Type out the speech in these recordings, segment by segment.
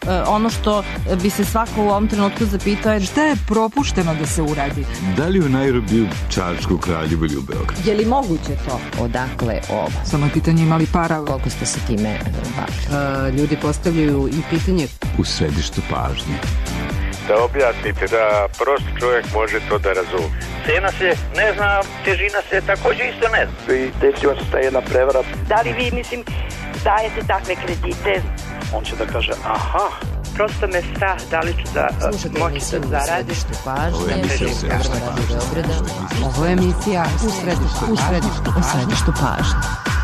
ono što bi se svako u ovom trenutku zapitao je šta je propušteno da se uradi? Da li u Nairobiju, Čačku, Kraljevu ili u Beogradu? Je li moguće to? Odakle ovo? Samo je pitanje ima li para? Koliko ste se time bavili? Ljudi postavljaju i pitanje u središtu pažnje. Da objasnite, da prost čovjek može to da razumije. Cena se ne zna, težina se također isto ne zna. I desila se ta jedna prevara. Da li vi, dajete takve kredite? On će da kaže, aha. Prosto me strah, da li ću da moći da zaradim. Ovo je emisija u središtu pažnje.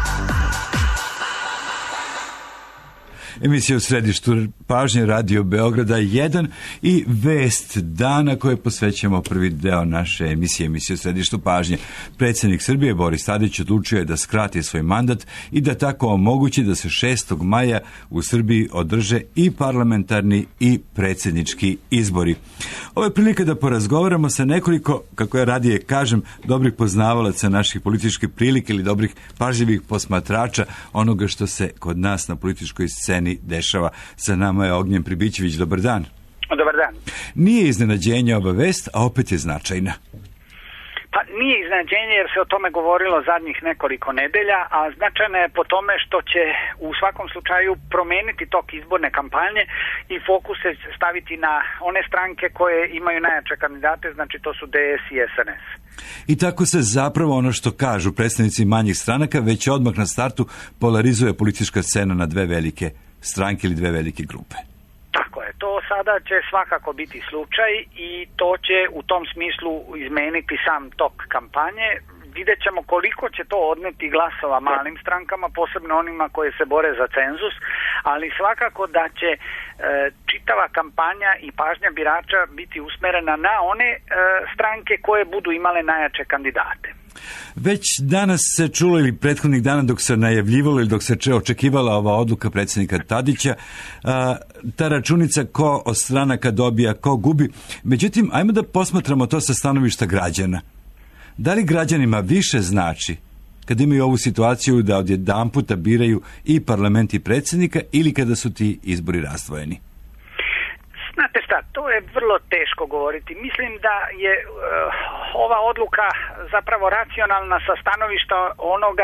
Emisija u središtu pažnje Radio Beograda 1 i vest dana koje posvećamo prvi deo naše emisije u središtu pažnje. Predsjednik Srbije Boris Tadić odlučio je da skrati svoj mandat i da tako omogući da se 6. maja u Srbiji održe i parlamentarni i predsjednički izbori. Ovo je prilika da porazgovaramo sa nekoliko, kako ja radije kažem, dobrih poznavalaca naših političkih prilika ili dobrih pažljivih posmatrača onoga što se kod nas na političkoj sceni dešava. Sa nama je Ognjen Pribićević. Dobar dan. Dobar dan. Nije iznenađenje ova vest, a opet je značajna. Pa nije iznenađenje jer se o tome govorilo zadnjih nekoliko nedelja, a značajno je po tome što će u svakom slučaju promeniti tok izborne kampanje i fokus se staviti na one stranke koje imaju najjače kandidate, znači to su DS i SNS. I tako se zapravo ono što kažu predstavnici manjih stranaka već odmah na startu polarizuje politička scena na dve velike stranke ili dve velike grupe. Tako je, to sada će svakako biti slučaj i to će u tom smislu izmeniti sam tok kampanje. Vidjet ćemo koliko će to odneti glasova malim strankama, posebno onima koje se bore za cenzus, ali svakako da će čitava kampanja i pažnja birača biti usmerena na one stranke koje budu imale najjače kandidate. Već danas se čulo ili prethodnih dana dok se najavljivalo ili dok se očekivala ova odluka predsjednika Tadića, ta računica ko od stranaka dobija, ko gubi. Međutim, ajmo da posmatramo to sa stanovišta građana. Da li građanima više znači kad imaju ovu situaciju da odjedanputa biraju i parlament i predsjednika ili kada su ti izbori razdvojeni? Znate šta, to je vrlo teško govoriti. Mislim da je ova odluka zapravo racionalna sa stanovišta onoga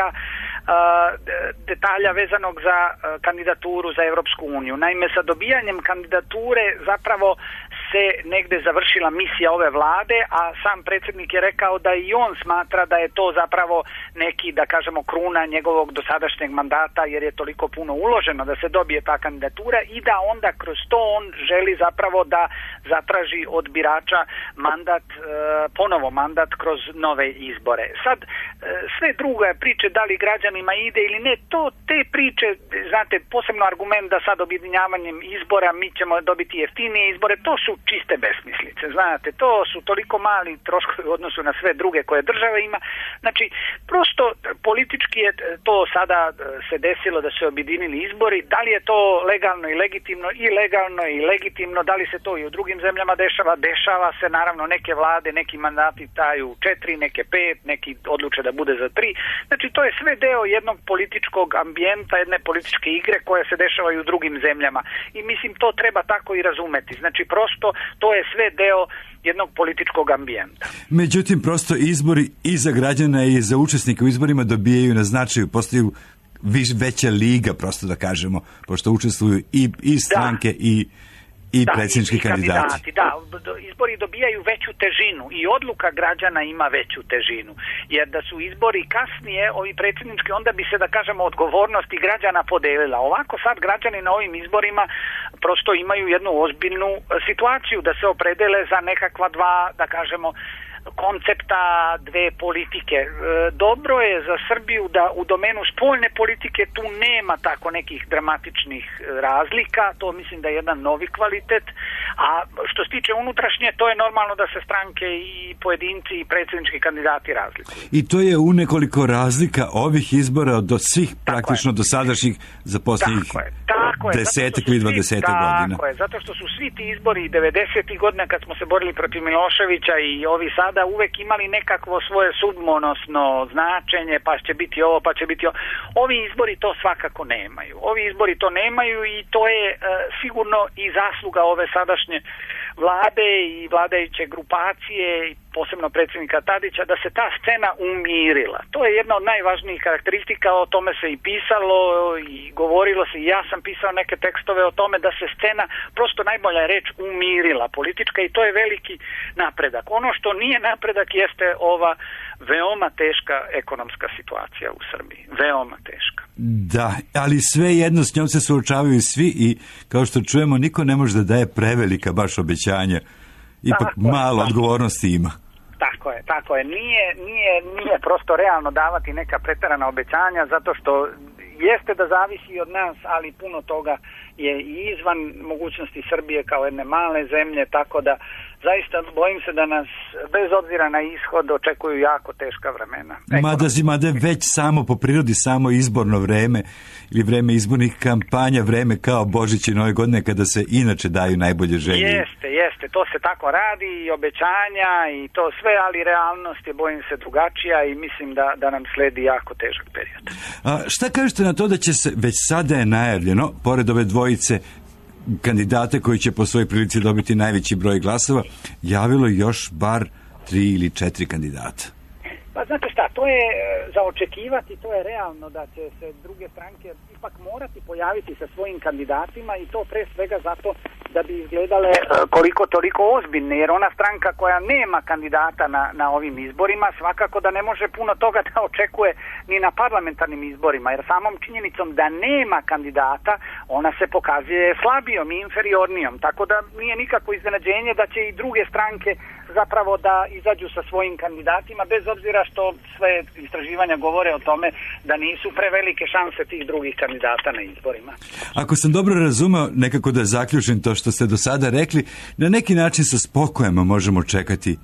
detalja vezanog za kandidaturu za Europsku uniju. Naime, sa dobijanjem kandidature zapravo se negde završila misija ove vlade, a sam predsjednik je rekao da i on smatra da je to zapravo neki, da kažemo, kruna njegovog dosadašnjeg mandata, jer je toliko puno uloženo da se dobije ta kandidatura i da onda kroz to on želi zapravo da zatraži od birača mandat, ponovo mandat kroz nove izbore. Sad, sve druge priče, da li građanima ide ili ne, te priče, znate, posebno argument da sad objedinjavanjem izbora mi ćemo dobiti jeftinije izbore, to su čiste besmislice, znate, to su toliko mali troškovi u odnosu na sve druge koje država ima. Znači, prosto politički je to sada se desilo da se objedinili izbori, da li je to legalno i legitimno, i legalno i legitimno, da li se to i u drugim zemljama dešava se, naravno neke vlade, neki mandati daju 4, neke 5, neki odluče da bude za 3, znači to je sve deo jednog političkog ambijenta, jedne političke igre koja se dešava i u drugim zemljama i mislim to treba tako i razumeti, znači prosto to je sve deo jednog političkog ambijenta. Međutim, prosto izbori i za građana i za učesnike u izborima dobijaju na značaju, postaju veća liga, prosto da kažemo, pošto učestvuju i stranke i predsjednički kandidati. Da, izbori dobijaju veću težinu i odluka građana ima veću težinu. Jer da su izbori kasnije, ovi predsjednički, onda bi se, da kažemo, odgovornosti građana podelila. Ovako sad građani na ovim izborima prosto imaju jednu ozbiljnu situaciju da se opredele za nekakva dva, da kažemo, koncepta dve politike. Dobro je za Srbiju da u domenu spoljne politike tu nema tako nekih dramatičnih razlika, to mislim da je jedan novi kvalitet, a što se tiče unutrašnje, to je normalno da se stranke i pojedinci i predsjednički kandidati razlikuju. I to je u nekoliko razlika ovih izbora do svih praktično dosadašnjih za posljednjih. 10 ili 20 godina. Tako je, zato što su svi ti izbori 90. godina kad smo se borili protiv Miloševića i ovi sada uvek imali nekakvo svoje sudbonosno značenje, pa će biti ovo, pa će biti ovo. Ovi izbori to svakako nemaju. Ovi izbori to nemaju i to je sigurno i zasluga ove sadašnje vlade i vladajuće grupacije, posebno predsjednika Tadića, da se ta scena umirila. To je jedna od najvažnijih karakteristika, o tome se i pisalo i govorilo se, i ja sam pisao neke tekstove o tome da se scena, prosto najbolja reč, umirila politička i to je veliki napredak. Ono što nije napredak jeste ova veoma teška ekonomska situacija u Srbiji. Veoma teška. Da, ali sve jedno s njom se suočavaju svi i kao što čujemo niko ne može da daje prevelika baš obećanja. Ipak malo odgovornosti ima. Tako je. Nije prosto realno davati neka preterana obećanja zato što jeste da zavisi od nas, ali puno toga je i izvan mogućnosti Srbije kao jedne male zemlje, tako da zaista bojim se da nas bez obzira na ishod očekuju jako teška vremena. Mada već samo po prirodi samo izborno vreme ili vreme izbornih kampanja, vreme kao Božić i Nove godine kada se inače daju najbolje želje. Jeste, to se tako radi i obećanja i to sve, ali realnost je bojim se drugačija i mislim da nam sledi jako težak period. A šta kažete na to da će se, već sada je najavljeno, pored ove dvojice kandidate koji će po svojoj prilici dobiti najveći broj glasova, javilo još bar 3 ili 4 kandidata? Pa znate šta, to je za očekivati, to je realno da će se druge stranke ipak morati pojaviti sa svojim kandidatima i to pre svega zato da bi izgledale koliko toliko ozbiljne, jer ona stranka koja nema kandidata na ovim izborima svakako da ne može puno toga da očekuje ni na parlamentarnim izborima, jer samom činjenicom da nema kandidata ona se pokazuje slabijom i inferiornijom, tako da nije nikako iznenađenje da će i druge stranke zapravo da izađu sa svojim kandidatima, bez obzira što sve istraživanja govore o tome da nisu prevelike šanse tih drugih kandidata na izborima. Ako sam dobro razumeo, nekako da zaključim to što ste do sada rekli, na neki način sa spokojem možemo čekati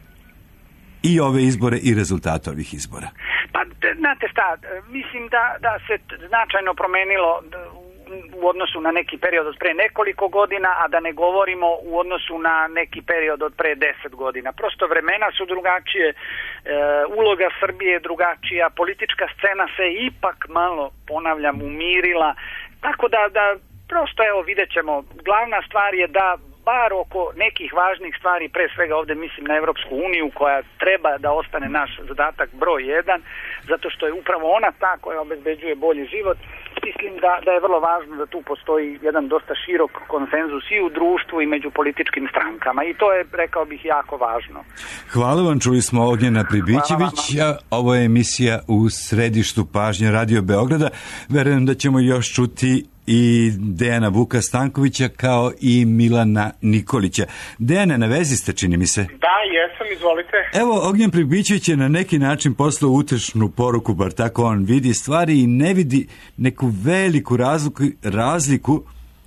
i ove izbore i rezultate ovih izbora. Pa, znate šta, mislim da se značajno promenilo u odnosu na neki period od pre nekoliko godina, a da ne govorimo u odnosu na neki period od pre 10 godina. Prosto vremena su drugačije, uloga Srbije je drugačija, politička scena se ipak malo, ponavljam, umirila, tako da prosto evo vidjet ćemo. Glavna stvar je da bar oko nekih važnih stvari, pre svega ovdje mislim na Evropsku uniju koja treba da ostane naš zadatak broj 1, zato što je upravo ona ta koja obezbeđuje bolji život. Mislim da je vrlo važno da tu postoji jedan dosta širok konsenzus i u društvu i među političkim strankama i to je, rekao bih, jako važno. Hvala vam, čuli smo Ognjena Pribićević, ovo je emisija u središtu pažnje Radio Beograda. Verujem da ćemo još čuti i Dejana Vuka Stankovića kao i Milana Nikolića. Dejane, na vezi ste, čini mi se. Da, jesam, izvolite. Evo, Ognjen Pribićević je na neki način poslao utešnu poruku, bar tako on vidi stvari i ne vidi neku veliku razliku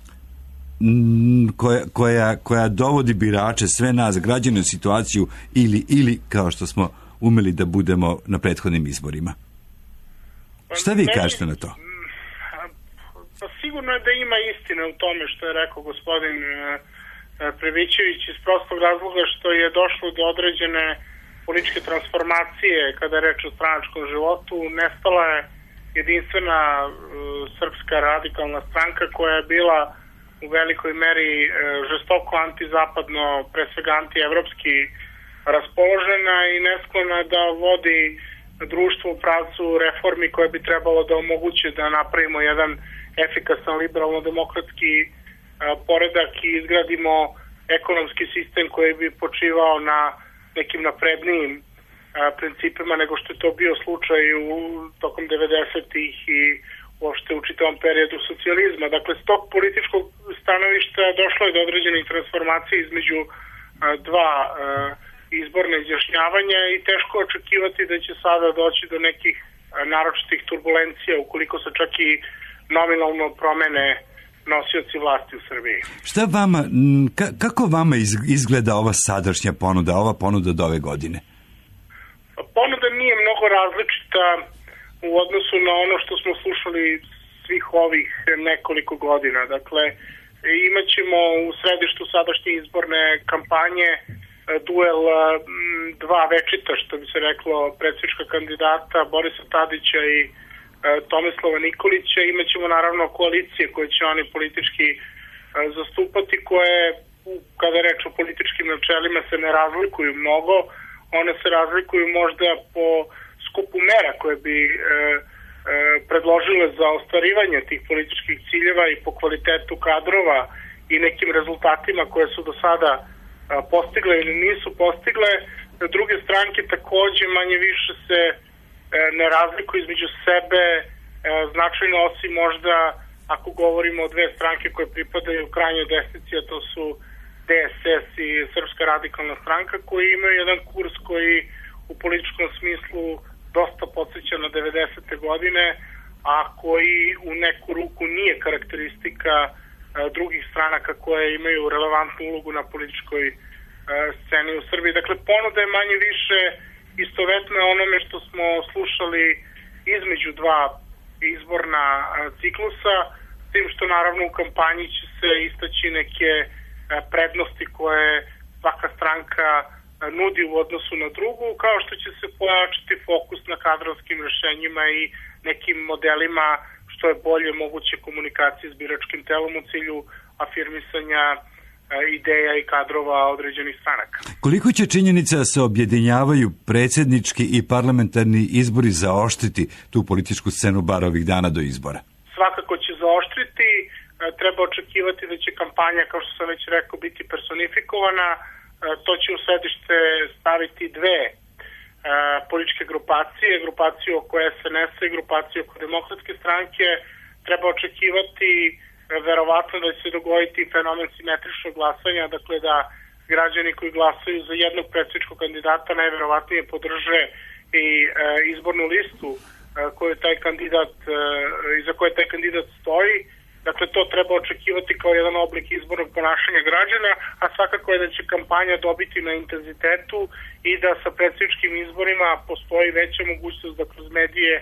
koja dovodi birače, sve nas, građane u situaciju ili kao što smo umeli da budemo na prethodnim izborima. Šta vi kažete na to? Pa sigurno je da ima istine u tome što je rekao gospodin Pribićević iz prostog razloga što je došlo do određene političke transformacije kada je reč o stranačkom životu. Nestala je jedinstvena srpska radikalna stranka koja je bila u velikoj meri žestoko antizapadno, pre svega antievropski raspoložena i nesklona da vodi društvo u pravcu reformi koje bi trebalo da omoguće da napravimo jedan efikasan liberalno-demokratski poredak i izgradimo ekonomski sistem koji bi počivao na nekim naprednijim principima nego što je to bio slučaj tokom 90-ih i uopšte u čitavom periodu socijalizma. Dakle, s tog političkog stanovišta došlo je do određenih transformacija između dva izborne izjašnjavanja i teško očekivati da će sada doći do nekih naročitih turbulencija ukoliko se čak i nominalno promene nosioci vlasti u Srbiji. Šta vama, kako vama izgleda ova sadašnja ponuda, ova ponuda od ove godine? Ponuda nije mnogo različita u odnosu na ono što smo slušali svih ovih nekoliko godina. Dakle, imat ćemo u središtu sadašnje izborne kampanje duel dva večita, što bi se reklo, predsjednička kandidata Borisa Tadića i Tomislava Nikolića. Imaćemo naravno koalicije koje će oni politički zastupati, koje kada je reč o političkim načelima se ne razlikuju mnogo. One se razlikuju možda po skupu mera koje bi predložile za ostvarivanje tih političkih ciljeva i po kvalitetu kadrova i nekim rezultatima koje su do sada postigle ili nisu postigle. Druge stranke takođe manje više se ne razlikuju između sebe značajno, osim možda ako govorimo o dve stranke koje pripadaju krajnjoj desnici, a to su DSS i Srpska radikalna stranka, koji imaju jedan kurs koji u političkom smislu dosta podsjeća na 90. godine, a koji u neku ruku nije karakteristika drugih stranaka koje imaju relevantnu ulogu na političkoj sceni u Srbiji. Dakle, ponuda je manje više istovetna onome što smo slušali između dva izborna ciklusa, s tim što naravno u kampanji će se istaći neke prednosti koje svaka stranka nudi u odnosu na drugu, kao što će se pojačati fokus na kadrovskim rešenjima i nekim modelima što je bolje moguće komunikacije s biračkim telom u cilju afirmisanja ideja i kadrova određenih stranaka. Koliko će činjenica da se objedinjavaju predsjednički i parlamentarni izbori zaoštriti tu političku scenu bar ovih dana do izbora? Svakako će zaoštriti, treba očekivati da će kampanja, kao što sam već rekao, biti personifikovana. To će u središte staviti dve političke grupacije, grupaciju oko SNS-a i grupaciju oko Demokratske stranke. Treba očekivati verovatno da će se dogoditi fenomen simetričnog glasanja, dakle da građani koji glasaju za jednog predsjedničkog kandidata najverovatnije podrže i izbornu listu koju taj kandidat, iza koje taj kandidat stoji. Dakle, to treba očekivati kao jedan oblik izbornog ponašanja građana, a svakako je da će kampanja dobiti na intenzitetu i da sa predsjedničkim izborima postoji veća mogućnost da kroz medije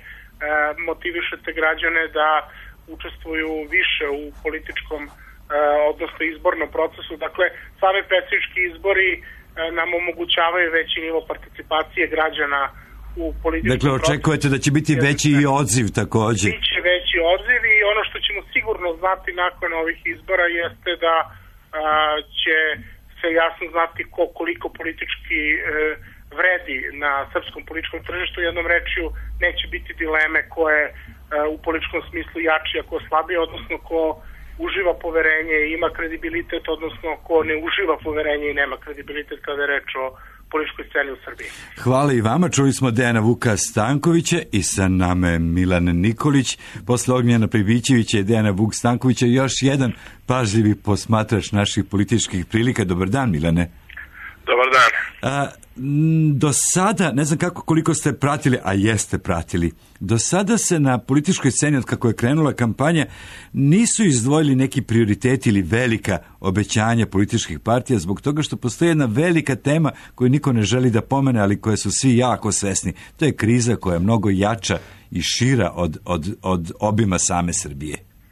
motivišete građane da učestvuju više u političkom, odnosno izbornom procesu. Dakle, same predsjednički izbori nam omogućavaju veći nivo participacije građana u političkom procesu. Dakle, očekujete da će biti veći i odziv također? Biće veći odziv i ono što ćemo sigurno znati nakon ovih izbora jeste da će se jasno znati koliko politički vredi na srpskom političkom tržištu. Jednom rečju neće biti dileme koje u političkom smislu jači, a ko slabije, odnosno ko uživa poverenje i ima kredibilitet, odnosno ko ne uživa poverenje i nema kredibilitet kada je reč o političkoj sceni u Srbiji. Hvala i vama. Čuli smo Dejana Vuka Stankovića i sa nama je Milan Nikolić. Posle Ognjena Pribićevića i Dejana Vuk Stankovića još jedan pažljivi posmatrač naših političkih prilika. Dobar dan, Milane. Dobar dan. Do sada, ne znam koliko ste pratili, a jeste pratili, do sada se na političkoj sceni, od kako je krenula kampanja, nisu izdvojili neki prioriteti ili velika obećanja političkih partija, zbog toga što postoji jedna velika tema koju niko ne želi da pomene, ali koje su svi jako svesni. To je kriza koja je mnogo jača i šira od obima same Srbije.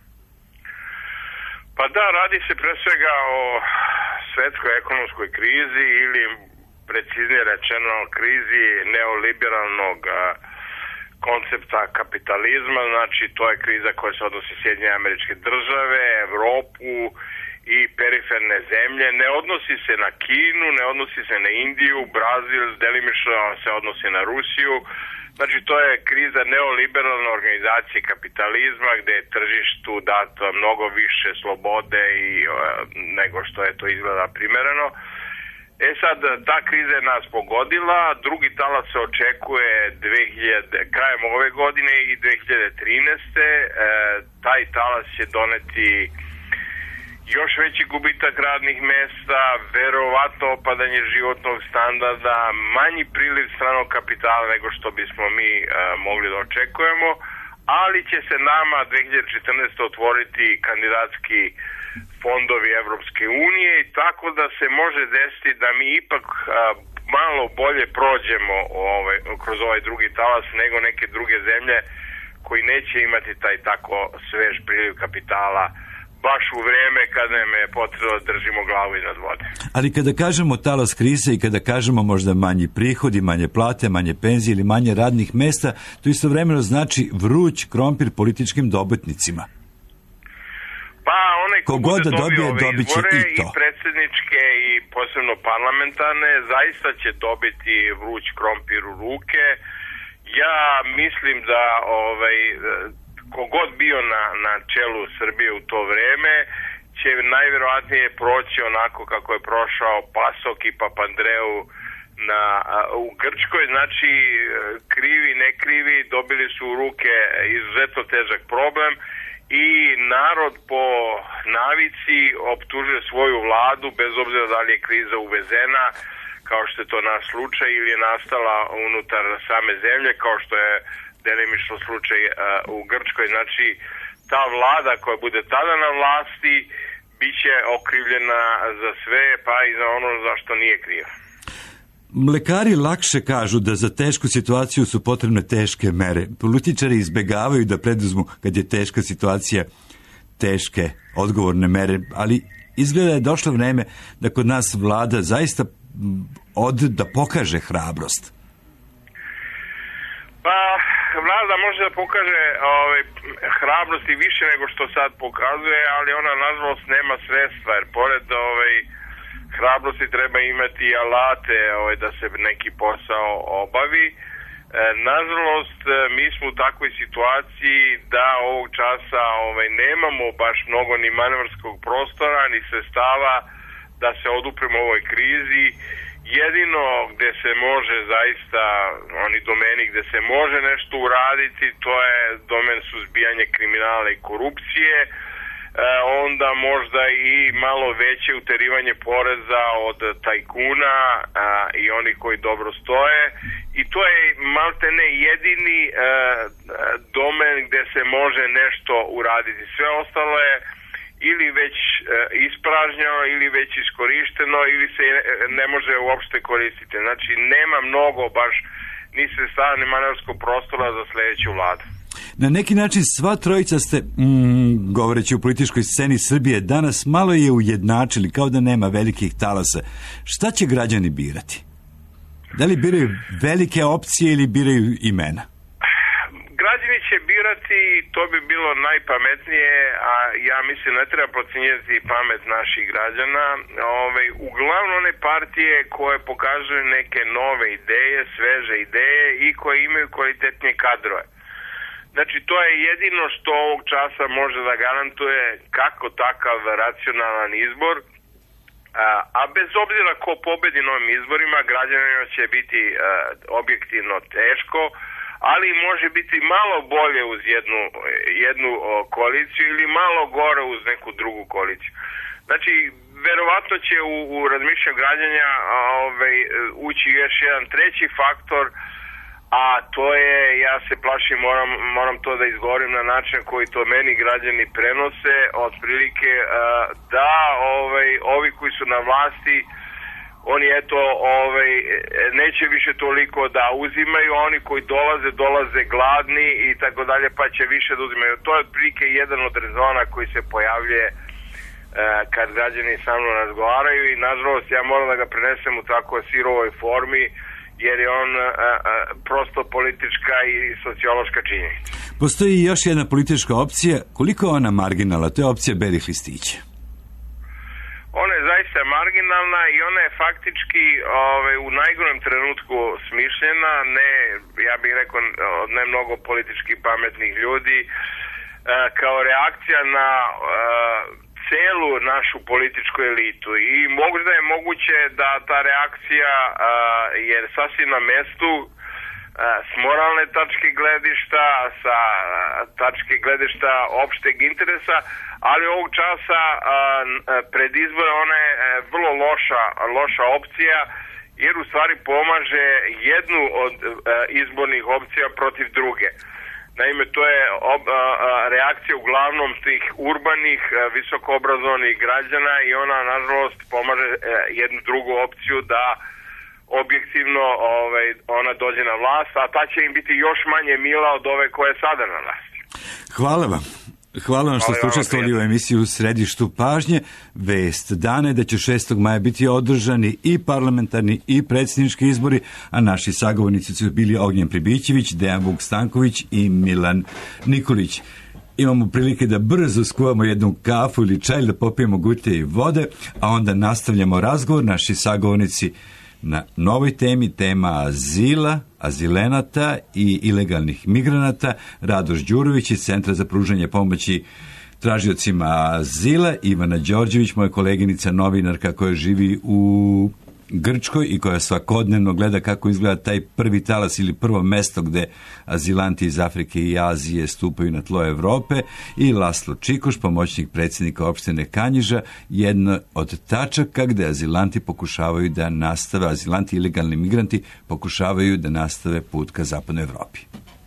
Pa da, radi se pre svega o svetskoj ekonomskoj krizi ili preciznije rečeno krizi neoliberalnog koncepta kapitalizma, znači to je kriza koja se odnosi Sjedinjene Američke Države, Evropu i periferne zemlje, ne odnosi se na Kinu, ne odnosi se na Indiju, Brazil, delimično se odnosi na Rusiju, znači to je kriza neoliberalne organizacije kapitalizma gde je tržištu dato mnogo više slobode i nego što je to izgleda primereno. Sad, ta kriza je nas pogodila, drugi talas se očekuje krajem ove godine i 2013. Taj talas će doneti još veći gubitak radnih mesta, verovatno opadanje životnog standarda, manji priliv stranog kapitala nego što bismo mi mogli da očekujemo, ali će se nama 2014. otvoriti kandidatski fondovi Evropske unije i tako da se može desiti da mi ipak malo bolje prođemo kroz ovaj drugi talas nego neke druge zemlje koji neće imati taj tako svež priliv kapitala baš u vreme kada nam je potrebno da držimo glavu iznad vode. Ali kada kažemo talas krize i kada kažemo možda manji prihodi, manje plate, manje penzije ili manje radnih mesta, to istovremeno znači vruć krompir političkim dobitnicima. Pa onaj ko bude dobio ove izbore i predsjedničke i posebno parlamentarne, zaista će dobiti vruć krompir u ruke. Ja mislim da kogod bio na čelu Srbije u to vreme će najvjerojatnije proći onako kako je prošao Pasok i Papandreou u Grčkoj. Znači krivi, ne krivi dobili su u ruke izuzetno težak problem i narod po navici optužuje svoju vladu bez obzira da li je kriza uvezena kao što je to naš slučaj ili je nastala unutar same zemlje kao što je delimično slučaj u Grčkoj. Znači, ta vlada koja bude tada na vlasti bit će okrivljena za sve, pa i za ono za što nije kriva. Mlekari lakše kažu da za tešku situaciju su potrebne teške mere. Političari izbegavaju da preduzmu, kad je teška situacija, teške odgovorne mere, ali izgleda je došlo vreme da kod nas vlada zaista da pokaže hrabrost. Pa, vlada može da pokaže hrabrost i više nego što sad pokazuje, ali ona nažalost nema sredstva, jer pored hrabrosti treba imati alate da se neki posao obavi. Nažalost, mi smo u takvoj situaciji da ovog časa nemamo baš mnogo ni manevarskog prostora, ni sredstava da se odupremo ovoj krizi. Jedino gde se može zaista, oni domeni gde se može nešto uraditi, to je domen suzbijanje kriminala i korupcije, onda možda i malo veće uterivanje poreza od tajkuna i oni koji dobro stoje. I to je maltene jedini domen gde se može nešto uraditi. Sve ostalo je ili već ispražnjeno, ili već iskorišteno, ili se ne može uopšte koristiti. Znači, nema mnogo baš ni sredstava, ni manevarskog prostora za sljedeću vladu. Na neki način sva trojica ste, govoreći u političkoj sceni Srbije, danas malo je ujednačili, kao da nema velikih talasa. Šta će građani birati? Da li biraju velike opcije ili biraju imena? Građani će birati, to bi bilo najpametnije, a ja mislim ne treba podcjenjivati pamet naših građana. Uglavnom one partije koje pokazuju neke nove ideje, sveže ideje i koje imaju kvalitetnije kadrove. Znači, to je jedino što ovog časa može da garantuje kako takav racionalan izbor, a bez obzira ko pobedi na ovim izborima, građanima će biti objektivno teško, ali može biti malo bolje uz jednu koaliciju ili malo gore uz neku drugu koaliciju. Znači, verovatno će u razmišljanju građanja ući još jedan treći faktor, a to je, ja se plašim, moram to da izgovorim na način koji to meni građani prenose, otprilike da ovi koji su na vlasti, oni neće više toliko da uzimaju, oni koji dolaze gladni i tako dalje, pa će više da uzimaju. To je otprilike jedan od rezona koji se pojavljuje kad građani sa mnom razgovaraju i nažalost ja moram da ga prenesem u tako sirovoj formi, jer je on prosto politička i sociološka činjenica. Postoji još jedna politička opcija, koliko je ona marginalna, to je opcija belih listića. Ona je zaista marginalna i ona je faktički u najgorem trenutku smišljena, ja bih rekao ne mnogo politički pametnih ljudi, kao reakcija na celu našu političku elitu i možda je moguće da ta reakcija je sasvim na mestu s moralne tačke gledišta, sa tačke gledišta opšteg interesa, ali ovog časa pred izbore ona je vrlo loša opcija, jer u stvari pomaže jednu od izbornih opcija protiv druge. Naime, to je reakcija uglavnom tih urbanih, visokoobrazovanih građana i ona, nažalost, pomaže jednu drugu opciju da objektivno ona dođe na vlast, a ta će im biti još manje mila od ove koja je sada na vlasti. Hvala vam. Hvala vam što ste učestvovali u emisiju u Središtu pažnje. Vest dana je da će 6. maja biti održani i parlamentarni i predsjednički izbori, a naši sagovornici su bili Ognjen Pribićević, Dejan Vuk Stanković i Milan Nikolić. Imamo prilike da brzo skuvamo jednu kafu ili čaj, da popijemo gutije i vode, a onda nastavljamo razgovor. Naši sagovornici na novoj temi, tema azila, azilenata i ilegalnih migranata, Radoš Đurović iz Centra za pružanje pomoći tražiocima azila, Ivana Đorđević, moja koleginica, novinarka koja živi u Grčkoj i koja svakodnevno gleda kako izgleda taj prvi talas ili prvo mesto gde azilanti iz Afrike i Azije stupaju na tlo Evrope, i Laslo Čikoš, pomoćnik predsjednika opštine Kanjiža, jedno od tačaka gde azilanti pokušavaju da nastave, azilanti i ilegalni migranti pokušavaju da nastave put ka zapadnoj Evropi.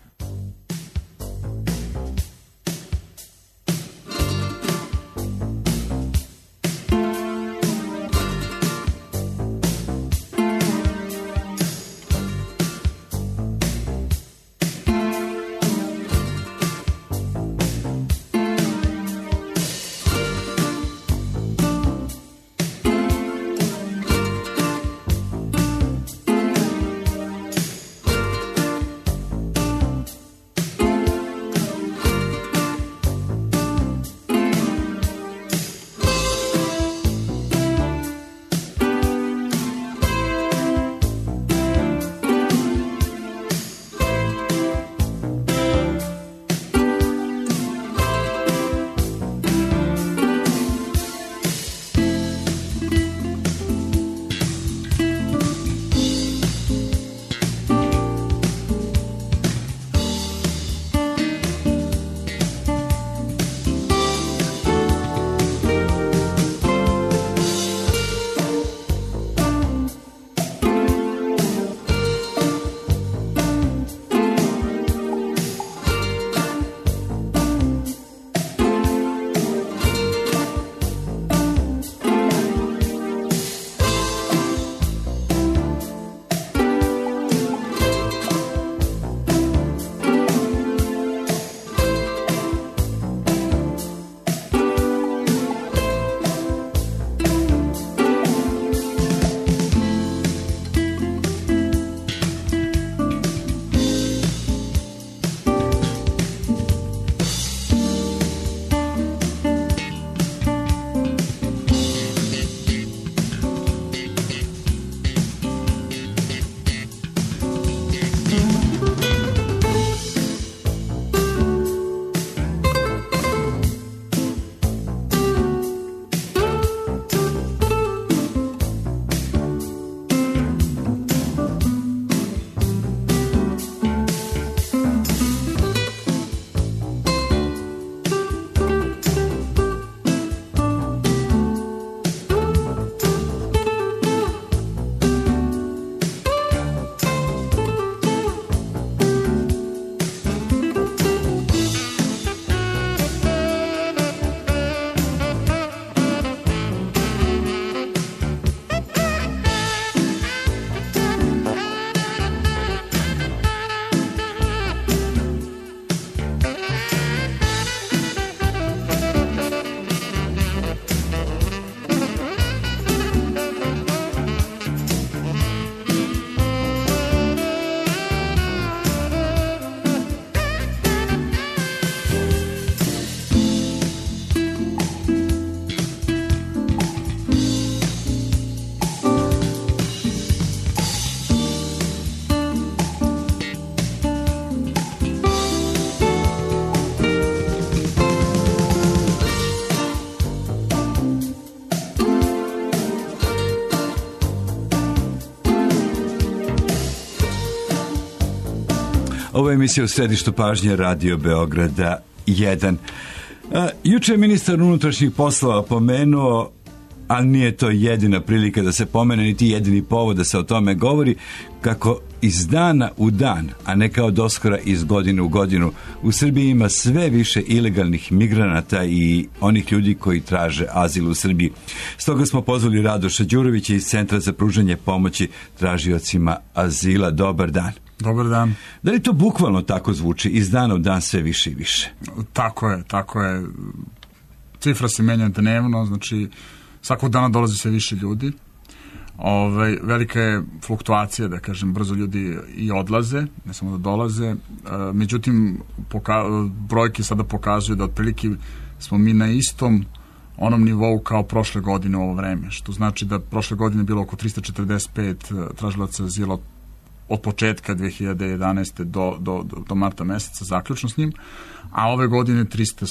Ovo je emisija u Središtu pažnje Radio Beograda 1. Juče je ministar unutrašnjih poslova pomenuo, ali nije to jedina prilika da se pomene, niti jedini povod da se o tome govori, kako iz dana u dan, a ne kao doskora iz godine u godinu, u Srbiji ima sve više ilegalnih migranata i onih ljudi koji traže azil u Srbiji. Stoga smo pozvali Radoša Đurovića iz Centra za pružanje pomoći tražiocima azila. Dobar dan. Dobar dan. Da li to bukvalno tako zvuči, iz dana u dan sve više i više? Tako je. Cifra se menja dnevno, znači svakog dana dolazi sve više ljudi. Velika je fluktuacija, da kažem, brzo ljudi i odlaze, ne samo da dolaze. Međutim, brojke sada pokazuju da otprilike smo mi na istom onom nivou kao prošle godine u ovo vreme, što znači da prošle godine bilo oko 345 tražilaca azila od početka 2011. do marta meseca, zaključno s njim, a ove godine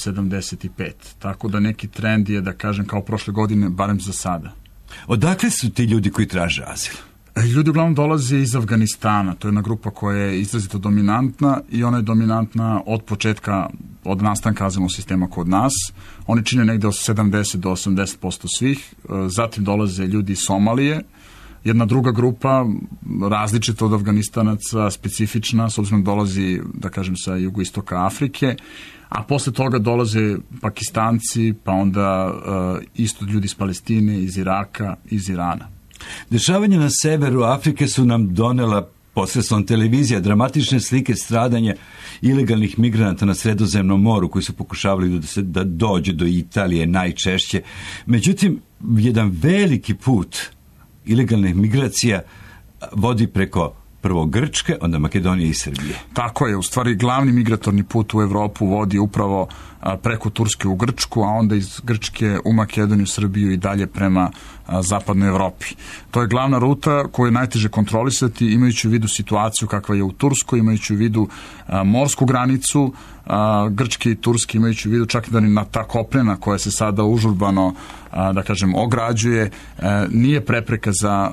375. Tako da neki trend je, da kažem, kao prošle godine, barem za sada. Odakle su ti ljudi koji traže azil? Ljudi uglavnom dolaze iz Afganistana. To je jedna grupa koja je izrazito dominantna i ona je dominantna od početka, od nastanka azilnog sistema kod nas. Oni čine negde od 70 do 80% svih. Zatim dolaze ljudi iz Somalije. Jedna druga grupa, različita od Afganistanaca, specifična, s obzirom dolazi, da kažem, sa jugoistoka Afrike, a posle toga dolaze Pakistanci, pa onda isto ljudi iz Palestine, iz Iraka, iz Irana. Dešavanja na severu Afrike su nam donela posredstvom televizija dramatične slike stradanja ilegalnih migranata na Sredozemnom moru koji su pokušavali da dođu do Italije najčešće. Međutim, jedan veliki put ilegalnih migracija vodi preko prvo Grčke, onda Makedonije i Srbije. Tako je, u stvari glavni migratorni put u Evropu vodi upravo preko Turske u Grčku, a onda iz Grčke u Makedoniju, Srbiju i dalje prema zapadnoj Evropi. To je glavna ruta koju je najteže kontrolisati, imajući u vidu situaciju kakva je u Turskoj, imajući u vidu morsku granicu Grčke i Turske, imajući u vidu čak da ni na ta kopnena koja se sada užurbano, da kažem, ograđuje, nije prepreka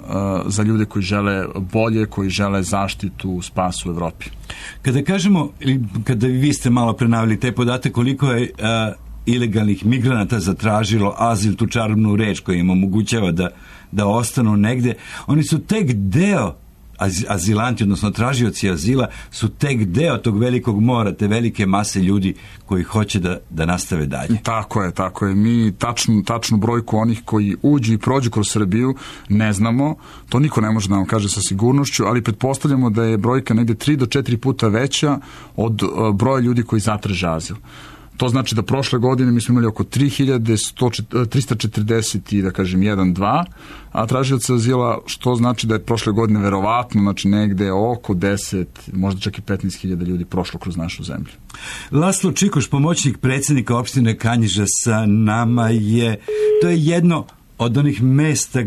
za ljude koji žele bolje, koji žele zaštitu, spas u Evropi. Kada kažemo, kada vi ste malo prenavili taj podatak koliko je ilegalnih migranata zatražilo azil, tu čarobnu reč koja im omogućava da ostanu negde, oni su tek deo, azilanti, odnosno tražioci azila, su tek deo tog velikog mora, te velike mase ljudi koji hoće da nastave dalje. Tako je. Mi tačnu brojku onih koji uđu i prođu kroz Srbiju ne znamo, to niko ne može da nam kaže sa sigurnošću, ali pretpostavljamo da je brojka negde 3 do 4 puta veća od broja ljudi koji zatraže azil. To znači da prošle godine mi smo imali oko 340 i, da kažem, 1-2, a tražioca azila, što znači da je prošle godine verovatno, znači negde oko 10, možda čak i 15.000 ljudi prošlo kroz našu zemlju. Laslo Čikoš, pomoćnik predsjednika opštine Kanjiža sa nama je, to je jedno od onih mesta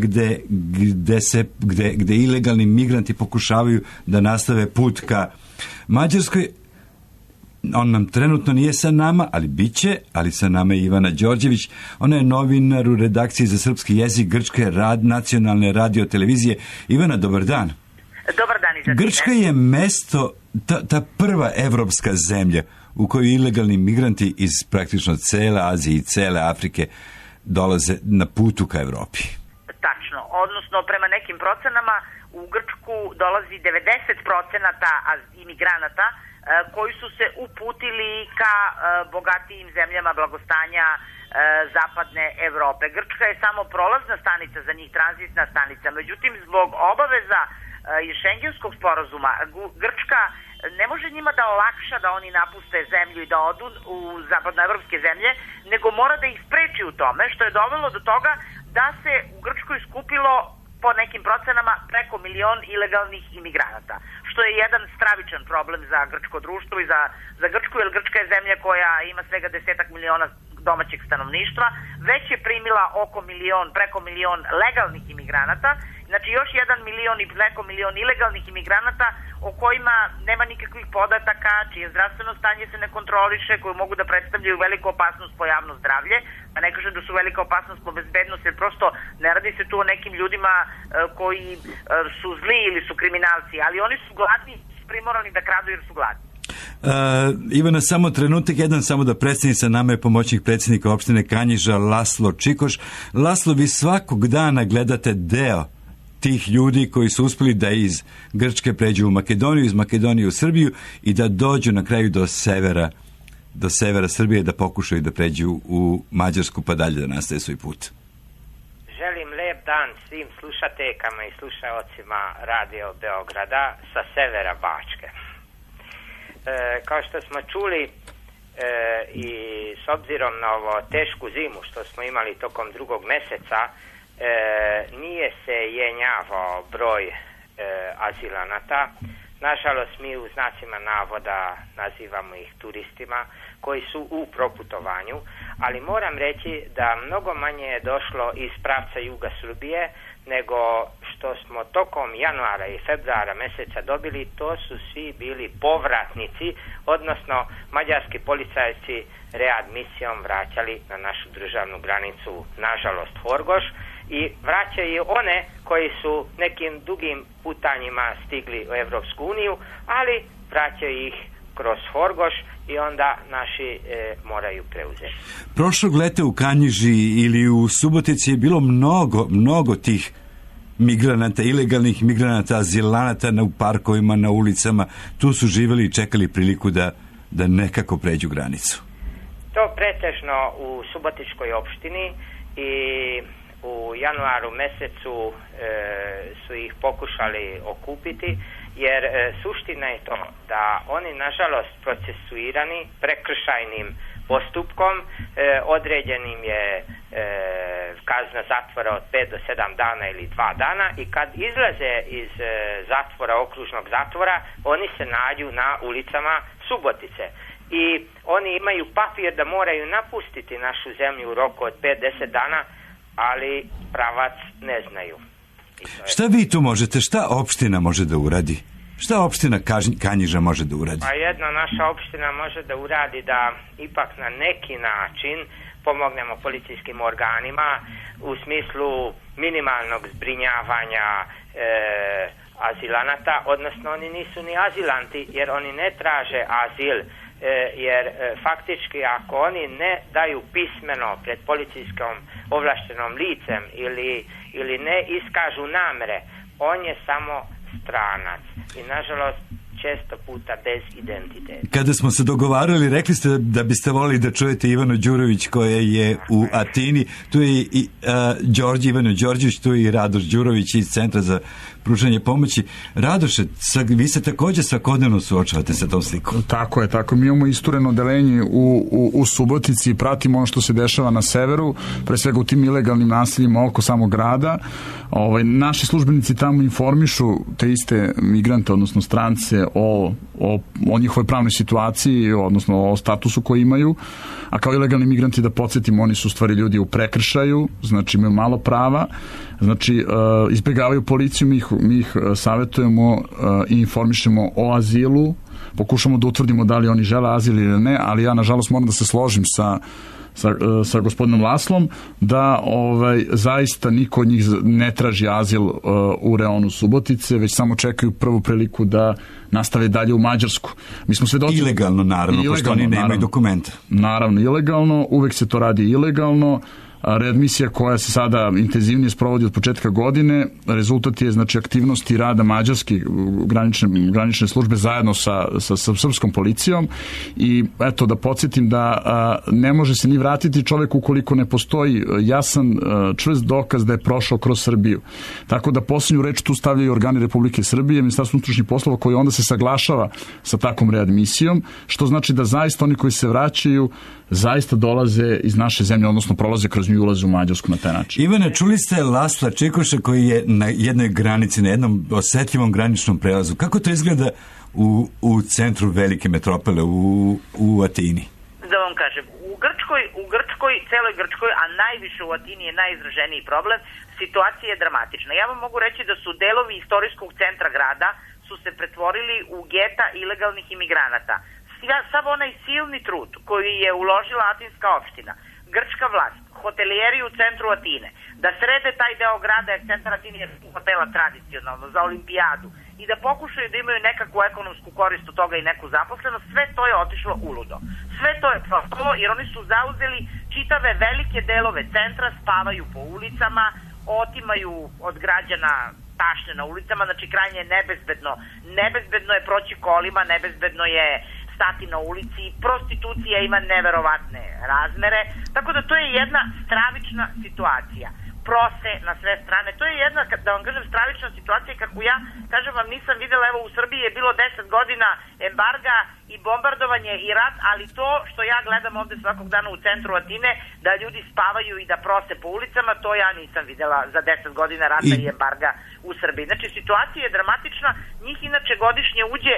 gde ilegalni migranti pokušavaju da nastave put ka Mađarskoj. On nam trenutno nije sa nama, ali bit će, ali sa nama je Ivana Đorđević. Ona je novinar u redakciji za srpski jezik Grčke nacionalne radio televizije. Ivana, dobar dan. Dobar dan i za Grčka je mesto, ta prva evropska zemlja u kojoj ilegalni migranti iz praktično cele Azije i cele Afrike dolaze na putu ka Evropi. Tačno, odnosno prema nekim procenama u Grčku dolazi 90% imigranata koji su se uputili ka bogatijim zemljama blagostanja zapadne Evrope. Grčka je samo prolazna stanica za njih, tranzitna stanica. Međutim, zbog obaveza iz Šengenskog sporazuma, Grčka ne može njima da olakša da oni napuste zemlju i da odu u zapadnoevropske zemlje, nego mora da ih spreči u tome, što je dovelo do toga da se u Grčkoj skupilo po nekim procenama preko 1 milion ilegalnih imigranata, što je jedan stravičan problem za grčko društvo i za Grčku, jer Grčka je zemlja koja ima svega 10 miliona domaćeg stanovništva, već je primila preko 1 milion legalnih imigranata, znači još 1 milion i preko 1 milion ilegalnih imigranata o kojima nema nikakvih podataka, čije zdravstveno stanje se ne kontroliše, koji mogu da predstavljaju veliku opasnost po javno zdravlje, a ne kažem da su velika opasnost po bezbednost, jer prosto ne radi se tu o nekim ljudima koji su zli ili su kriminalci, ali oni su gladni, primorani da kradu jer su gladni. Ivana, samo trenutak jedan, samo da predstavim, sa nama je pomoćnik predsjednika opštine Kanjiža Laslo Čikoš. Laslo, vi svakog dana gledate deo tih ljudi koji su uspeli da iz Grčke pređu u Makedoniju, iz Makedonije u Srbiju i da dođu na kraju do severa Srbije, da pokušaju da pređu u Mađarsku pa dalje da nastave svoj put. Želim lep dan svim slušateljkama i slušaocima Radio Beograda sa severa Bačke. Kao što smo čuli i s obzirom na ovo tešku zimu što smo imali tokom 2. meseca, nije se jenjavao broj azilanata. Nažalost, mi u znacima navoda nazivamo ih turistima koji su u proputovanju, ali moram reći da mnogo manje je došlo iz pravca juga Srbije nego što smo tokom januara i februara meseca dobili. To su svi bili povratnici, odnosno mađarski policajci readmisijom vraćali na našu državnu granicu, nažalost, Horgoš, i vraćaju one koji su nekim dugim putanjima stigli u Evropsku uniju, ali vraćaju ih kroz Horgoš i onda naši moraju preuzeti. Prošlog leta u Kanjiži ili u Subotici je bilo mnogo tih migranata, ilegalnih migranata, azilanata u parkovima, na ulicama. Tu su živjeli i čekali priliku da nekako pređu granicu. To pretežno u Subotičkoj opštini i u januaru mesecu su ih pokušali okupiti, jer suština je to da oni nažalost procesuirani prekršajnim postupkom, određenim je kazna zatvora od 5 do 7 dana ili 2 dana, i kad izlaze iz zatvora, okružnog zatvora, oni se nađu na ulicama Subotice i oni imaju papir da moraju napustiti našu zemlju u roku od 5-10 dana, ali pravac ne znaju. Šta vi tu možete, šta opština može da uradi? Šta opština Kanjiža može da uradi? Pa jedna naša opština može da uradi da ipak na neki način pomognemo policijskim organima u smislu minimalnog zbrinjavanja azilanata, odnosno oni nisu ni azilanti jer oni ne traže azil, jer faktički ako oni ne daju pismeno pred policijskom ovlaštenom licem ili ne iskažu namere, on je samo stranac i nažalost često puta bez identiteta. Kada smo se dogovarali, rekli ste da biste volili da čujete Ivanu Đurović koja je u Atini, tu je i Ivano Đorđević, tu je i Radoš Đurović iz Centra za pružanje pomoći. Radoše, vi se također svakodnevno suočavate sa tom slikom. Tako je, tako. Mi imamo istureno odeljenje u Subotici, pratimo ono što se dešava na severu, pre svega u tim ilegalnim naseljima oko samog grada. Naši službenici tamo informišu te iste migrante, odnosno strance, o njihovoj pravnoj situaciji, odnosno o statusu koji imaju, a kao ilegalni migranti, da podsjetimo, oni su u stvari ljudi u prekršaju, znači imaju malo prava, znači izbjegavaju policiju, mi ih savjetujemo i informišemo o azilu, pokušamo da utvrdimo da li oni žele azil ili ne, ali ja nažalost moram da se složim sa gospodinom Laslom da zaista niko od njih ne traži azil u reonu Subotice, već samo čekaju prvu priliku da nastave dalje u Mađarsku. Mi smo svedoci... Ilegalno, naravno, pošto oni nemaju dokumenta. Naravno, ilegalno, uvek se to radi ilegalno. Readmisija koja se sada intenzivnije sprovodi od početka godine, rezultat je znači aktivnosti rada mađarske granične službe zajedno sa srpskom policijom i eto da podsjetim da ne može se ni vratiti čovjek ukoliko ne postoji jasan čvrst dokaz da je prošao kroz Srbiju. Tako da posljednju reč tu stavljaju organi Republike Srbije, Ministarstvo unutrašnjih poslova, koji onda se saglašava sa takvom readmisijom, što znači da zaista oni koji se vraćaju zaista dolaze iz naše zemlje, odnosno prolaze kroz nju i ulaze u Mađarsku na taj način. Ivane, čuli ste Lasla Čikoša koji je na jednoj granici, na jednom osjetljivom graničnom prelazu. Kako to izgleda u centru velike metropole, u Atini? Da vam kažem, u Grčkoj, celoj Grčkoj, a najviše u Atini je najizraženiji problem, situacija je dramatična. Ja vam mogu reći da su delovi istorijskog centra grada su se pretvorili u geta ilegalnih imigranata. Sav onaj silni trud koji je uložila atinska opština, grčka vlast, hotelijeri u centru Atine, da srede taj deo grada, jer centar Atine je hotela tradicionalno za olimpijadu i da pokušaju da imaju nekakvu ekonomsku korist od toga i neku zaposlenost, sve to je otišlo uludo. Sve to je propalo jer oni su zauzeli čitave velike delove centra, spavaju po ulicama, otimaju od građana tašne na ulicama, znači krajnje je nebezbedno. Nebezbedno je proći kolima, nebezbedno je stati na ulici, prostitucija ima neverovatne razmere, tako da to je jedna stravična situacija. Prose na sve strane. To je jedna, da vam kažem, stravična situacija kako ja, kažem vam, nisam videla, evo u Srbiji je bilo 10 godina embarga i bombardovanje i rat, ali to što ja gledam ovde svakog dana u centru Atine, da ljudi spavaju i da prose po ulicama, to ja nisam videla za 10 godina rata i embarga u Srbiji. Znači, situacija je dramatična, njih inače godišnje uđe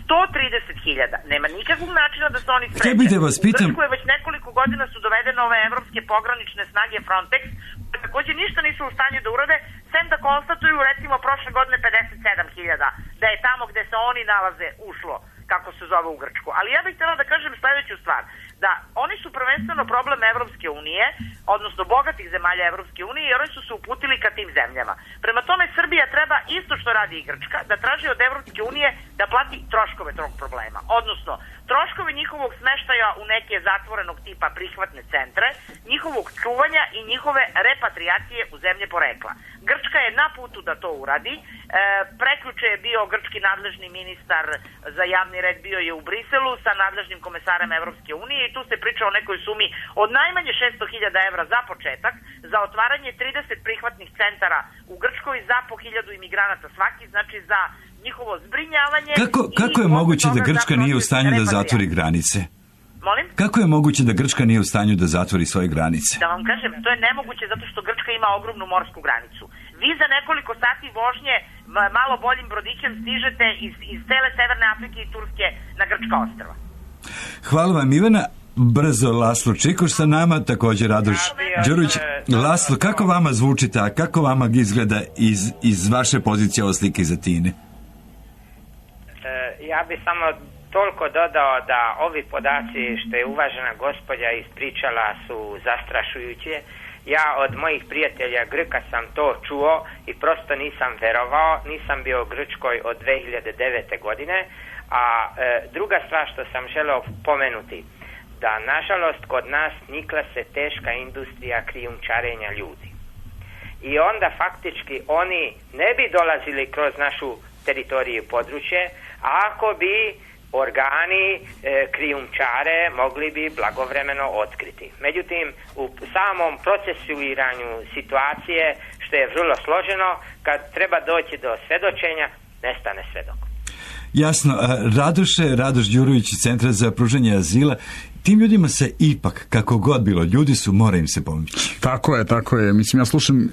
130.000. Nema nikakvog načina da se oni spreče. Vas pitam... U Grčkoj već nekoliko godina su dovedene ove evropske pogranične snage Frontex, takođe ništa nisu u stanju da urade, sem da konstatuju recimo prošle godine 57.000, da je tamo gde se oni nalaze ušlo, kako se zove, u Grčku. Ali ja bih htjela da kažem sledeću stvar, da oni su prvenstveno problem Evropske unije, odnosno bogatih zemalja Evropske unije, jer oni su se uputili ka tim zemljama. Prema tome Srbija treba, isto što radi i Grčka, da traži od Evropske unije da plati troškove tog problema, odnosno troškove njihovog smeštaja u neke zatvorenog tipa prihvatne centre, njihovog čuvanja i njihove repatriacije u zemlje porekla. Grčka je na putu da to uradi. Prekjuče je bio grčki nadležni ministar za javni red, bio je u Briselu sa nadležnim komesarem Evropske unije i tu se priča o nekoj sumi od najmanje 600.000 evra za početak, za otvaranje 30 prihvatnih centara u Grčkoj za po 1000 imigranata svaki, znači za njihovo zbrinjavanje. Kako je moguće da Grčka nije u stanju da zatvori granice? Molim? Kako je moguće da Grčka nije u stanju da zatvori svoje granice? Da vam kažem, to je nemoguće zato što Grčka ima ogromnu morsku granicu. Vi za nekoliko sati vožnje malo boljim brodićem stižete iz cele Severne Afrike i Turske na Grčka ostrva. Hvala vam, Ivana. Brzo Laslo Čikoš sa nama, također Radoš Đurović. Laslo, kako vama zvuči ta, kako vama izgleda iz vaše pozicije ovo slike iz Atine? Ja bi samo toliko dodao da ovi podaci što je uvažena gospođa ispričala su zastrašujuće. Ja od mojih prijatelja Grka sam to čuo i prosto nisam verovao, nisam bio u Grčkoj od 2009. godine, a druga stvar što sam želeo pomenuti, da nažalost kod nas nikla se teška industrija krijumčarenja ljudi. I onda faktički oni ne bi dolazili kroz našu teritoriju i područje, ako bi organi krijumčare mogli bi blagovremeno otkriti. Međutim, u samom procesuiranju situacije, što je vrlo složeno, kad treba doći do svedočenja, nestane svedok. Jasno. Radoš Đurović iz Centra za pružanje azila, tim ljudima se ipak, kako god bilo, ljudi su, mora im se pomoći. Tako je. Mislim, ja slušam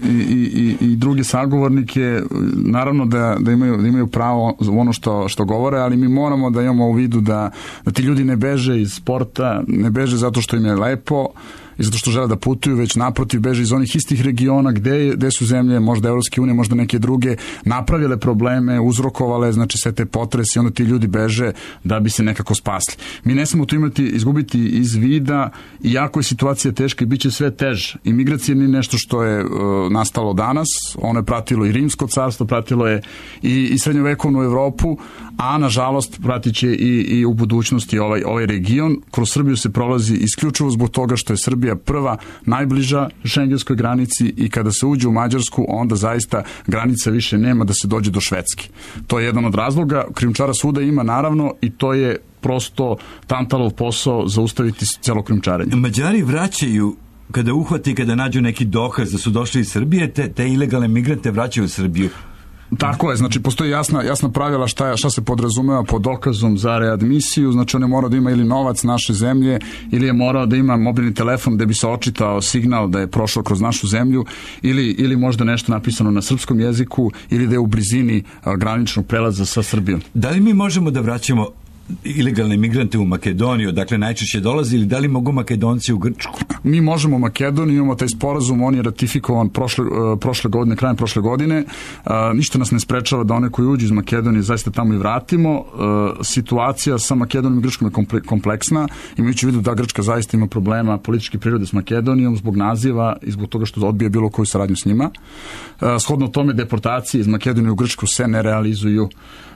i druge sagovornike, naravno da imaju pravo u ono što govore, ali mi moramo da imamo u vidu da ti ljudi ne beže iz sporta, ne beže zato što im je lepo i zato što žele da putuju, već naprotiv beže iz onih istih regiona gde su zemlje, možda Evropske unije, možda neke druge, napravile probleme, uzrokovale, znači sve te potrese i onda ti ljudi beže da bi se nekako spasli. Mi ne smemo to izgubiti iz vida, iako je situacija teška i bit će sve teže. Imigracija nije nešto što je nastalo danas, ono je pratilo i Rimsko carstvo, pratilo je i srednjovekovnu Evropu, a nažalost pratit će i u budućnosti ovaj region. Kroz Srbiju se prolazi isključivo zbog toga što je Srbija prva, najbliža šengenskoj granici i kada se uđe u Mađarsku, onda zaista granica više nema da se dođe do Švedske. To je jedan od razloga. Krijumčara svuda ima, naravno, i to je prosto Tantalov posao zaustaviti celo krijumčarenje. Mađari vraćaju, kada uhvati, kada nađu neki dokaz da su došli iz Srbije, te ilegalne migrante vraćaju u Srbiju. Tako je, znači postoji jasna pravila šta se podrazumeva pod dokazom za readmisiju, znači on je morao da ima ili novac naše zemlje, ili je morao da ima mobilni telefon da bi se očitao signal da je prošao kroz našu zemlju, ili možda nešto napisano na srpskom jeziku, ili da je u blizini graničnog prelaza sa Srbijom. Da li mi možemo da vraćamo ilegalne migrante u Makedoniju, dakle najčešće dolazi, ili da li mogu Makedonci u Grčku? Mi možemo u Makedoniju, imamo taj sporazum, on je ratifikovan prošle godine, krajem prošle godine. Ništa nas ne sprečava da one koji uđu iz Makedonije zaista tamo i vratimo. Situacija sa Makedonijom i Grčkom je kompleksna, imajući u vidu da Grčka zaista ima problema političke prirode s Makedonijom zbog naziva i zbog toga što odbija bilo koju saradnju s njima. Shodno tome, deportacije iz Makedonije u Grčku se ne realizuju.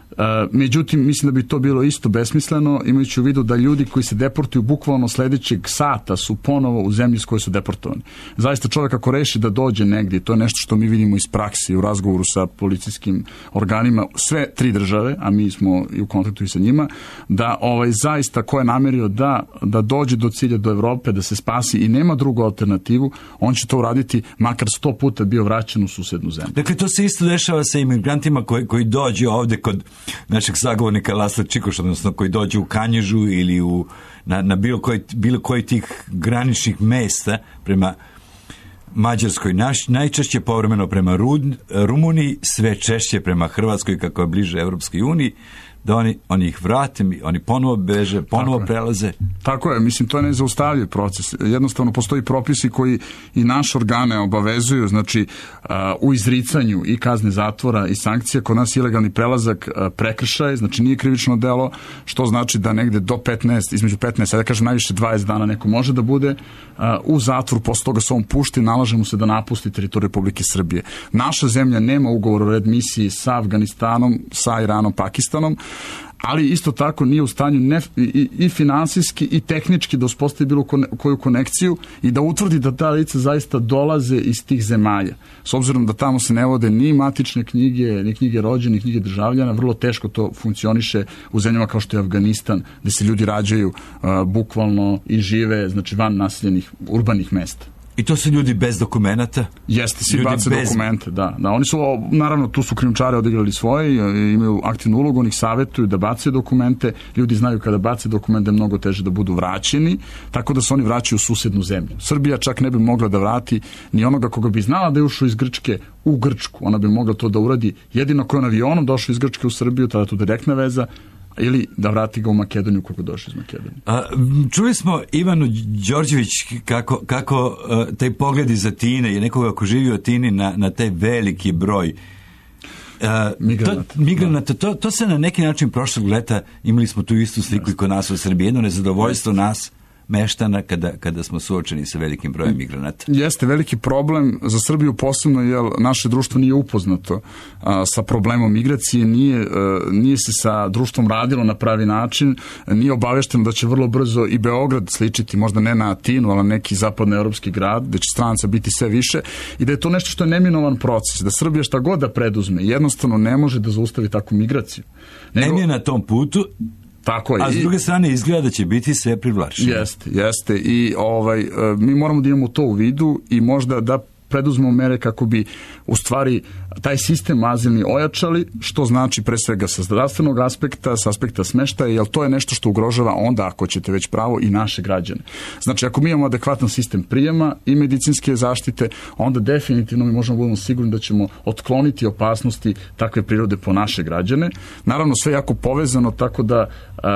Međutim, mislim da bi to bilo isto besmisleno, imajući u vidu da ljudi koji se deportuju bukvalno sledećeg sata su ponovo u zemlji s koje su deportovani. Zaista čovjek ako reši da dođe negdje, to je nešto što mi vidimo iz praksi u razgovoru sa policijskim organima, sve 3 države, a mi smo i u kontaktu i sa njima, da zaista ko je namerio da dođe do cilja, do Evrope, da se spasi i nema drugu alternativu, on će to uraditi makar 100 puta bio vraćen u susednu zemlju. Dakle, to se isto dešava sa imigrantima koji dođu ovde kod našeg sagovornika Lasla Čikoša, odnosno koji dođu u Kanjižu ili na bilo koji tih graničnih mesta prema Mađarskoj, najčešće povremeno prema Rumuniji, sve češće prema Hrvatskoj kako je bliže Evropskoj uniji, da oni ih vrate, oni ponovo beže, ponovo prelaze. Tako je, mislim, to je nezaustavljiv proces. Jednostavno postoji propisi koji i naše organe obavezuju, znači u izricanju i kazne zatvora i sankcije. Kod nas ilegalni prelazak prekršaj, znači nije krivično delo, što znači da negde do 15, između 15, da kažem najviše 20 dana neko može da bude u zatvoru, posle toga se on pušti, nalaže mu se da napusti teritoriju Republike Srbije. Naša zemlja nema ugovor o readmisiji sa Afganistanom, sa Iranom, Pakistanom, ali isto tako nije u stanju i finansijski i tehnički da uspostavi bilo koju konekciju i da utvrdi da ta lica zaista dolaze iz tih zemalja. S obzirom da tamo se ne vode ni matične knjige, ni knjige rođenih, ni knjige državljana, vrlo teško to funkcioniše u zemljama kao što je Afganistan, gde se ljudi rađaju bukvalno i žive, znači van naseljenih urbanih mesta. I to su ljudi bez dokumenata? Jeste, svi bace dokumente, da. Oni su, naravno, tu su krijumčari odigrali svoje, imaju aktivnu ulogu, oni ih savjetuju da bace dokumente, ljudi znaju kada bace dokumente je mnogo teže da budu vraćeni, tako da se oni vraćaju u susednu zemlju. Srbija čak ne bi mogla da vrati ni onoga koga bi znala da je ušao iz Grčke u Grčku, ona bi mogla to da uradi jedino ko je avionom došao iz Grčke u Srbiju, tada tu direktna veza, ili da vrati ga u Makedoniju kako došli iz Makedonije. Čuli smo Ivanu Đorđević kako taj pogled iz Atine i nekoga ko živi u Atini na taj veliki broj migranata. To se na neki način prošlog leta imali smo tu istu sliku i kod nas u Srbiji. Jedno nezadovoljstvo nas meštana kada smo suočeni sa velikim brojem migranata. Jeste veliki problem za Srbiju posebno jer naše društvo nije upoznato sa problemom migracije, nije se sa društvom radilo na pravi način, nije obavešteno da će vrlo brzo i Beograd sličiti, možda ne na Atinu, ali neki zapadnoevropski grad, da će stranaca biti sve više i da je to nešto što je neminovan proces, da Srbija šta god da preduzme jednostavno ne može da zaustavi takvu migraciju. Nem je na tom putu. Tako je. A s druge strane izgleda da će biti sve privlačnije. Jeste. I mi moramo da imamo to u vidu i možda da preduzmemo mere kako bi u stvari taj sistem azilni ojačali, što znači pre svega sa zdravstvenog aspekta, sa aspekta smeštaja, jer to je nešto što ugrožava onda, ako ćete već pravo, i naše građane. Znači, ako mi imamo adekvatan sistem prijema i medicinske zaštite, onda definitivno mi možemo budemo sigurni da ćemo otkloniti opasnosti takve prirode po naše građane. Naravno, sve jako povezano, tako da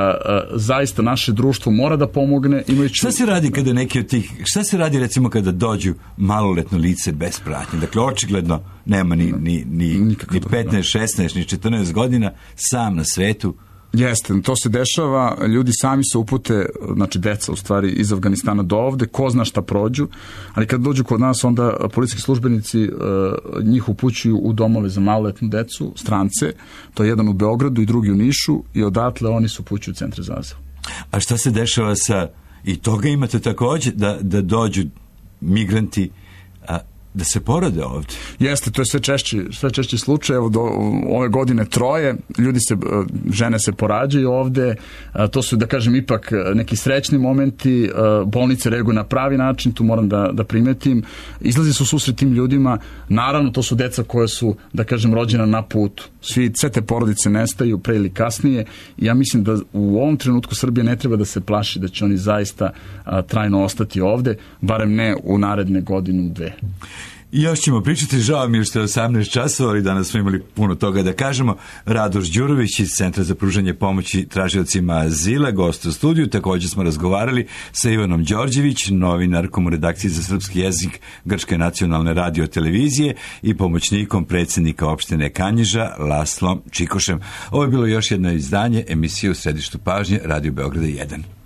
zaista naše društvo mora da pomogne. Šta se radi kada neki od tih, šta se radi recimo kada dođu maloletno lice bez pratnje? Dakle, očigledno nema ni 15, 16, ni 14 godina, sam na svetu. Jeste, to se dešava, ljudi sami se upute, znači deca u stvari iz Afganistana do ovde, ko zna šta prođu, ali kad dođu kod nas onda policijski službenici njih upućuju u domove za maloletnu decu, strance, to je jedan u Beogradu i drugi u Nišu i odatle oni se upućuju u centre za azil. A šta se dešava sa, i toga imate takođe, da dođu migranti da se porode ovdje? Jeste, to je sve češći slučaj. Evo, ove godine 3 ljudi žene se porađaju ovde, to su, da kažem, ipak neki srećni momenti, bolnice reaguju na pravi način, tu moram da primetim, izlazi su susret tim ljudima, naravno to su deca koje su, da kažem, rođena na putu. Sve te porodice nestaju pre ili kasnije i ja mislim da u ovom trenutku Srbija ne treba da se plaši da će oni zaista trajno ostati ovde, barem ne u naredne godinu, 2. I još ćemo pričati, žao mi je što je 18 časova, ali danas smo imali puno toga da kažemo. Radoš Đurović iz Centra za pružanje pomoći tražiocima azila, gost u studiju. Također smo razgovarali sa Ivanom Đorđević, novinarkom u redakciji za srpski jezik Grčke nacionalne radio televizije i pomoćnikom predsjednika opštine Kanjiža, Laslom Čikošem. Ovo je bilo još jedno izdanje emisije U središtu pažnje Radio Beograda 1.